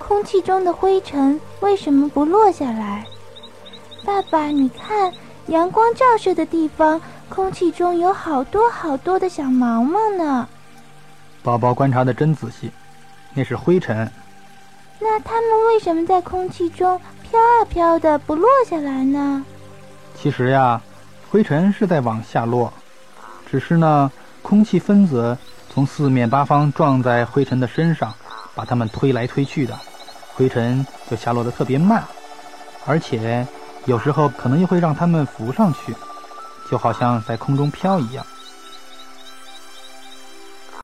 空气中的灰尘为什么不落下来？爸爸，你看，阳光照射的地方，空气中有好多好多的小毛毛呢。 宝宝观察得真仔细，那是灰尘。 那它们为什么在空气中飘啊飘的不落下来呢？ 其实呀，灰尘是在往下落，只是呢，空气分子从四面八方撞在灰尘的身上，把它们推来推去的，灰尘就下落得特别慢，而且有时候可能又会让它们浮上去，就好像在空中飘一样。